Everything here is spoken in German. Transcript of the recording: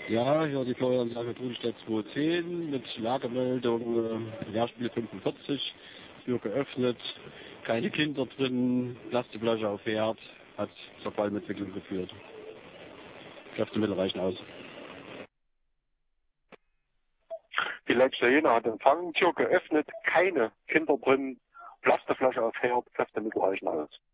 Ja, hier die Feueranlage Brunstedt 210 mit Lagemeldung Leerspiel 45, Tür geöffnet, keine Kinder drin, Plastikflasche auf Herd, hat zur Qualmentwicklung geführt. Kräftemittel reichen aus. Die letzte Jena hat Empfang, Tür geöffnet, keine Kinder drin, Plastikflasche auf Herd, Kräftemittel reichen aus.